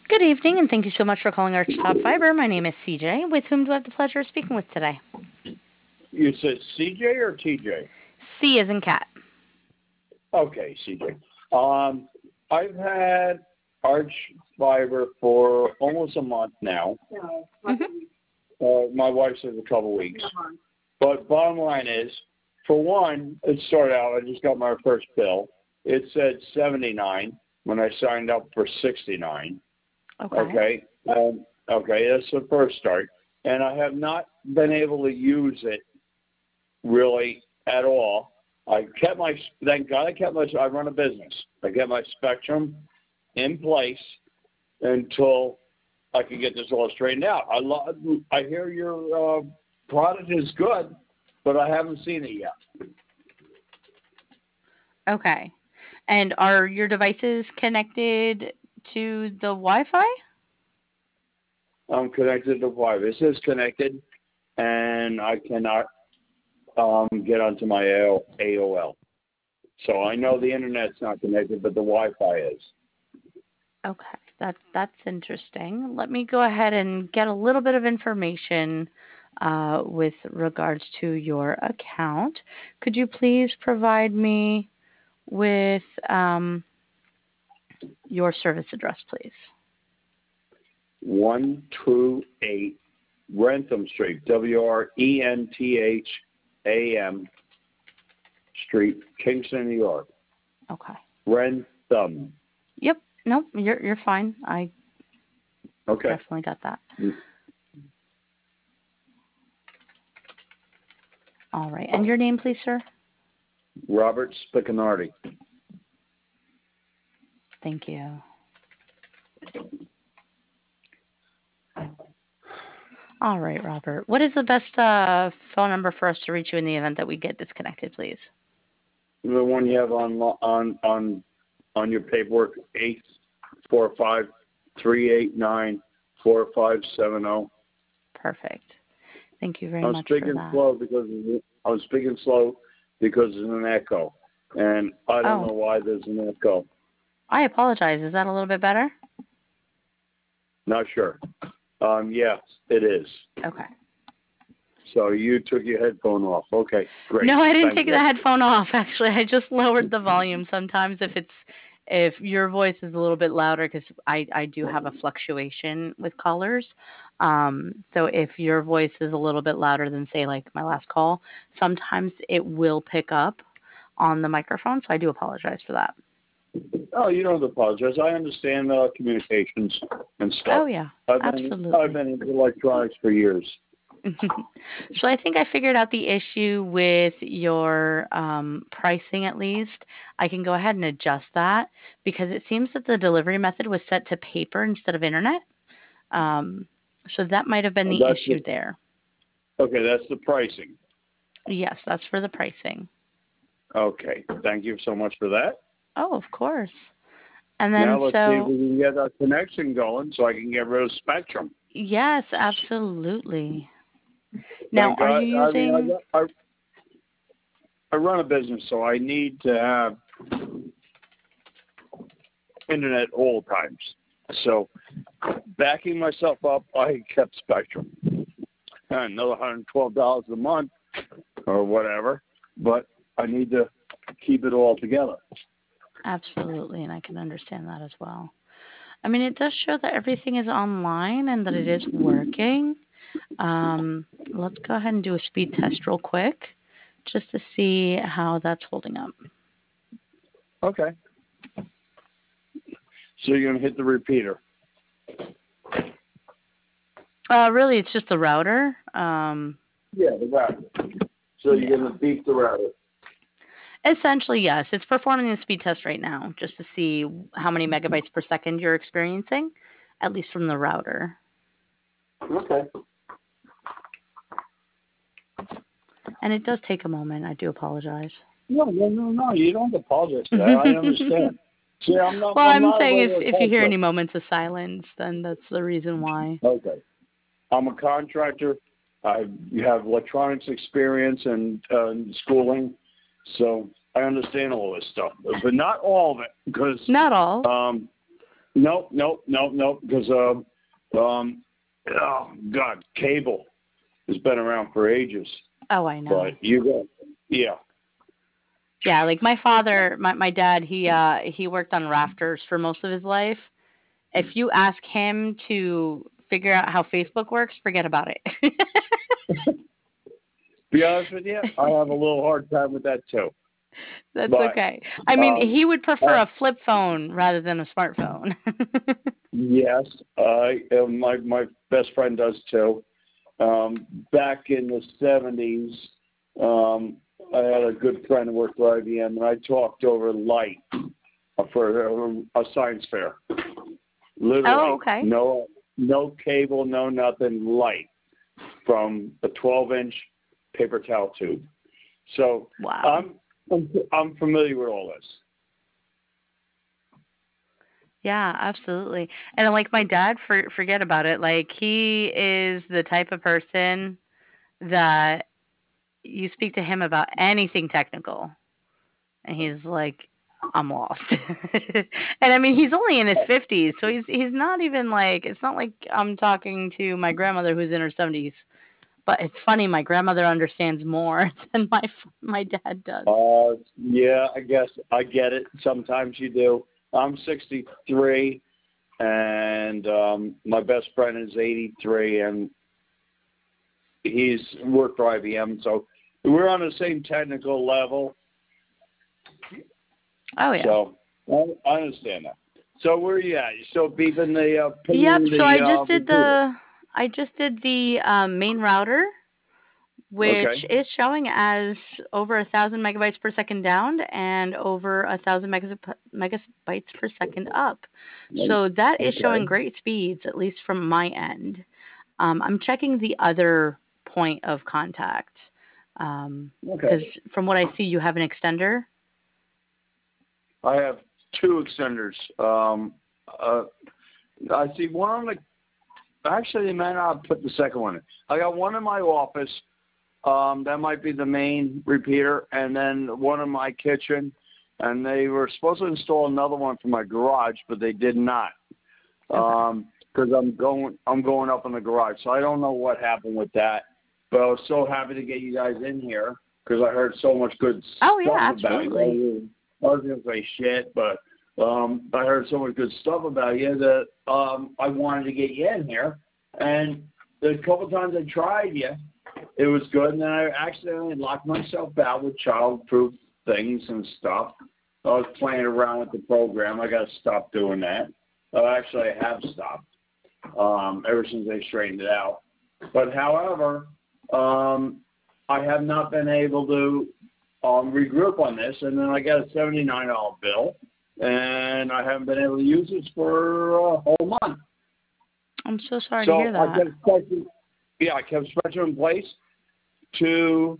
Good evening, and thank you so much for calling Arch Top Fiber. My name is CJ. With whom do I have the pleasure of speaking with today? You said CJ or TJ? C as in cat. Okay, CJ. Um, I've had Arch Fiber for almost a month now. Mm-hmm. My wife says a couple weeks. But bottom line is, for one, it started out, I just got my first bill. It said 79 when I signed up for 69. Okay. Okay. Okay, that's the first start. And I have not been able to use it really at all. Thank God I run a business. I get my Spectrum in place until I can get this all straightened out. I hear your product is good, but I haven't seen it yet. Okay. And are your devices connected to the Wi-Fi? I'm connected to Wi-Fi. This is connected, and I cannot get onto my AOL. So I know the internet's not connected, but the Wi-Fi is. Okay. That's interesting. Let me go ahead and get a little bit of information with regards to your account. Could you please provide me with your service address, please? 128 Wrentham Street, WRENTHAM Street, Kingston, New York. Okay. Wrentham. Yep. Nope. You're fine. I Okay. definitely got that. All right. And your name, please, sir? Robert Spicinardi. Thank you. All right, Robert. What is the best phone number for us to reach you in the event that we get disconnected, please? The one you have on your paperwork, 845-389-4570. Perfect. Thank you very I'm much for speaking that. slow because I was speaking slow because there's an echo, and I don't know why there's an echo. I apologize. Is that a little bit better? Not sure. Yes, it is. Okay. So you took your headphone off. Okay, great. No, I didn't Thank take you. the headphone off. Actually, I just lowered the volume. Sometimes if your voice is a little bit louder, because I do have a fluctuation with callers. So if your voice is a little bit louder than say like my last call, sometimes it will pick up on the microphone. So I do apologize for that. Oh, you don't have to apologize. I understand communications and stuff. Oh yeah, I've absolutely. been in electronics for years. So I think I figured out the issue with your pricing at least. I can go ahead and adjust that because it seems that the delivery method was set to paper instead of internet. Um, so that might have been the issue there. Okay, that's the pricing. Yes, that's for the pricing. Okay, thank you so much for that. Oh, of course. And then Now let's see if we can get a connection going so I can get rid of Spectrum. yes, absolutely. Now, Thank are God. you I mean, using? I run a business, so I need to have internet all times. So, backing myself up, I kept Spectrum. Another $112 a month or whatever, but I need to keep it all together. Absolutely, and I can understand that as well. I mean, it does show that everything is online and that it is working. Let's go ahead and do a speed test real quick just to see how that's holding up. Okay. So you're going to hit the repeater. Really, it's just the router. Yeah, the router. So you're going to beat the router. Essentially, yes. It's performing a speed test right now just to see how many megabytes per second you're experiencing, at least from the router. Okay. And it does take a moment. I do apologize. No. You don't apologize for that. I understand. See, I'm not. Well, I'm I'm not a saying regular if you hear contractor. any moments of silence, then that's the reason why. Okay. I'm a contractor. I have electronics experience and schooling, so I understand all this stuff, but not all of it because not all. Nope. Because oh God, cable has been around for ages. Oh, I know. But you go, yeah. Yeah, like my father, my dad, he worked on rafters for most of his life. If you ask him to figure out how Facebook works, forget about it. Be honest with you, I have a little hard time with that too. That's But okay. I mean, um, he would prefer I, a flip phone rather than a smartphone. yes, my best friend does too. Back in the 70s, I had a good friend who worked for IBM, and I talked over light for a science fair. Literally, Oh, okay. no cable, no nothing, light from a 12-inch paper towel tube. So Wow. I'm familiar with all this. Yeah, absolutely. And like my dad, forget about it. Like he is the type of person that you speak to him about anything technical, and he's like, I'm lost. And I mean, he's only in his 50s, so he's not even like, it's not like I'm talking to my grandmother who's in her 70s. But it's funny, my grandmother understands more than my dad does. Yeah, I guess I get it. Sometimes you do. I'm 63, and my best friend is 83, and he's worked for IBM, so we're on the same technical level. Oh yeah. So I understand that. So where are you at? You still beeping the Yep. pinging So repeater? I just did the main router, which Okay. is showing as over 1,000 megabytes per second down and over 1,000 megabytes per second up. So that is showing Okay. great speeds, at least from my end. I'm checking the other point of contact because Okay. from what I see, you have an extender. I have two extenders. I see one on the. Actually, they might not put the second one in. I got one in my office. That might be the main repeater, and then one in my kitchen. And they were supposed to install another one for my garage, but they did not. Because I'm going up in the garage, so I don't know what happened with that. But I was so happy to get you guys in here because I heard so much good Oh stuff yeah, about absolutely. you. I was gonna say shit, but I heard so much good stuff about you that I wanted to get you in here. And the couple times I tried you, it was good, and then I accidentally locked myself out with child-proof things and stuff. I was playing around with the program. I got to stop doing that. Actually, I have stopped ever since they straightened it out. But however, I have not been able to regroup on this, and then I got a $79 bill, and I haven't been able to use this for a whole month. I'm so sorry to So hear that. I kept stretching in place to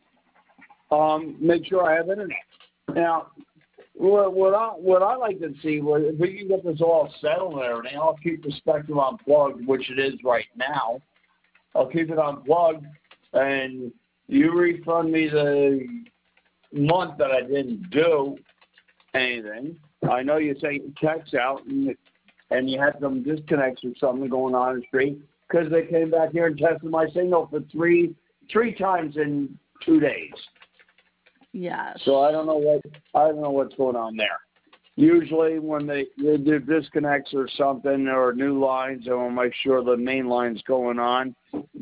make sure I have internet. Now, what I like to see was if we can get this all settled and everything, I'll keep the Spectrum unplugged, which it is right now. I'll keep it unplugged, and you refund me the month that I didn't do anything. I know you sent texts out, and you had some disconnects or something going on in the street because they came back here and tested my signal for three times in 2 days. Yes. So I don't know what's going on there. Usually when they do disconnects or something or new lines, I want to make sure the main line's going on.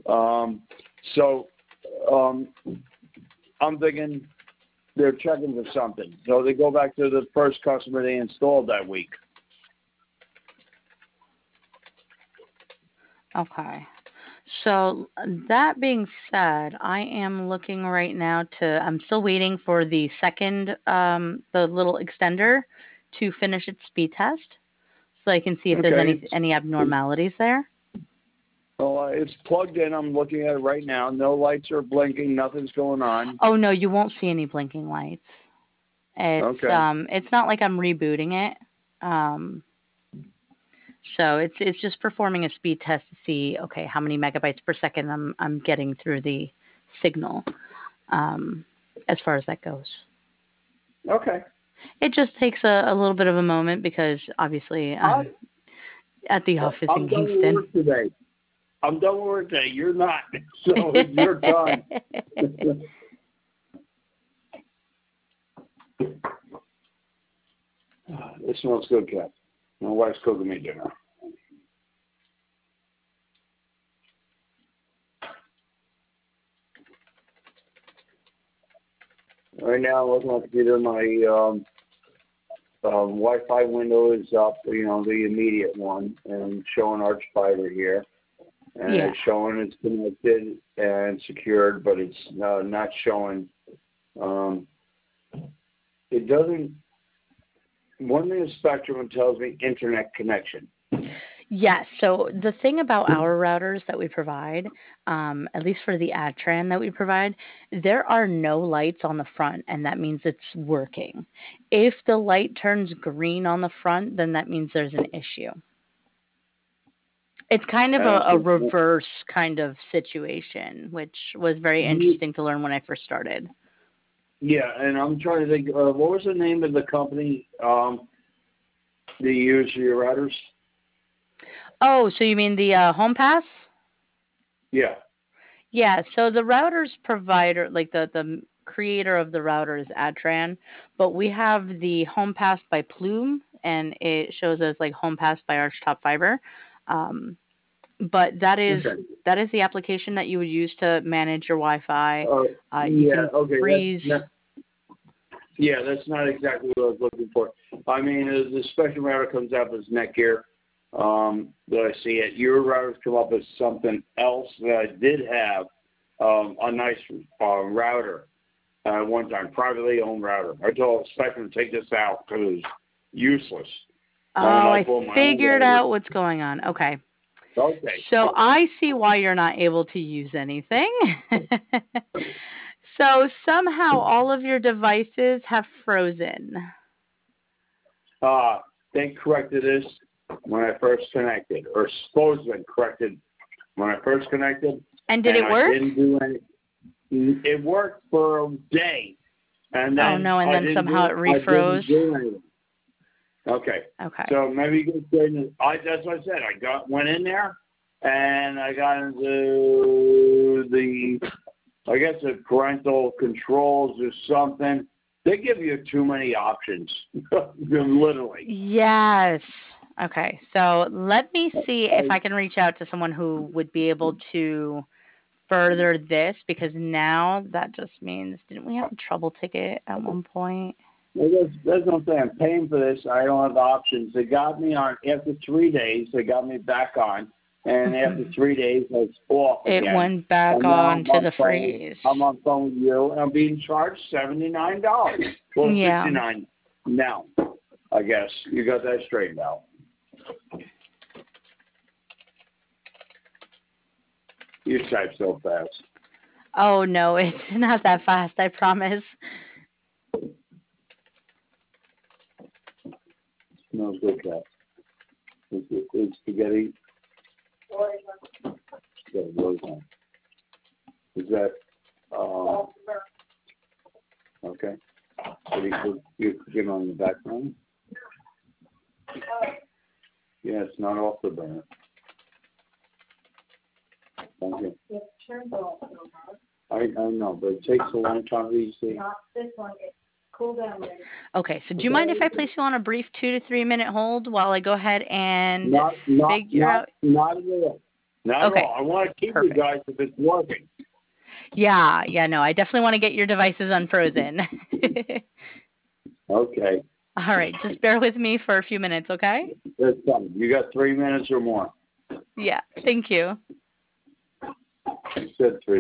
I'm thinking they're checking for something. So they go back to the first customer they installed that week. Okay. So that being said, I am looking right now I'm still waiting for the second, the little extender to finish its speed test so I can see if there's Okay. any abnormalities there. Well, it's plugged in. I'm looking at it right now. No lights are blinking. Nothing's going on. Oh no, you won't see any blinking lights. Okay. It's not like I'm rebooting it. Um, so it's just performing a speed test to see, okay, how many megabytes per second I'm getting through the signal, as far as that goes. Okay. It just takes a little bit of a moment because obviously At the office in I'm done with Kingston. work today. I'm done with work today. You're not. So it's your time. This smells good, Kat. My wife's cooking me dinner. Right now, I'm looking at the computer. My Wi-Fi window is up, you know, the immediate one, and showing Arch Fiber here. And Yeah. it's showing it's connected and secured, but it's not showing. It doesn't. One thing is Spectrum tells me internet connection. Yes. So the thing about our routers that we provide, at least for the Adtran that we provide, there are no lights on the front, and that means it's working. If the light turns green on the front, then that means there's an issue. It's kind of a reverse kind of situation, which was very interesting to learn when I first started. Yeah, and I'm trying to think, what was the name of the company that you use for your routers? Oh, so you mean the HomePass? Yeah. Yeah, so the router's provider, like the creator of the router is Adtran, but we have the HomePass by Plume, and it shows as like HomePass by Archtop Fiber. But that is the application that you would use to manage your Wi-Fi. You can freeze. That's not exactly what I was looking for. I mean, the Spectrum router comes up as Netgear. That I see it. Your routers come up as something else that I did have a nice router one time, privately owned router. I told Spectrum to take this out because it was useless. Oh, I figured out what's going on. Okay. So I see why you're not able to use anything. So somehow all of your devices have frozen. They corrected this when I first connected, or supposedly corrected when I first connected. And did it work? I didn't do any. It worked for a day, and then somehow it refroze. Okay. Okay. So maybe you can say that's what I said. I went in there, and I got into the parental controls or something. They give you too many options, literally. Yes. Okay. So let me see if I can reach out to someone who would be able to further this, because now that just means, didn't we have a trouble ticket at one point? Well, that's what I'm saying. I'm paying for this. I don't have the options. They got me on after 3 days. They got me back on, and after 3 days, I was off again. It went back on to the freeze. I'm on phone with you, and I'm being charged $79. Well, $69 now. I guess you got that straightened out. You type so fast. Oh no, it's not that fast. I promise. Smells good, Kat. It's spaghetti. Is that okay? So you cooking on the background? Yeah, it's not off the burner. Thank you. I know, but it takes a long time to see. Not this one. It's cool down there. Okay, so do you mind if I place you on a brief 2 to 3 minute hold while I go ahead and figure out? Not at all. Not at all. I want to keep you guys if it's working. Yeah, no, I definitely want to get your devices unfrozen. Okay. All right, just bear with me for a few minutes, okay? That's fine. You got 3 minutes or more. Yeah, thank you. You said 3.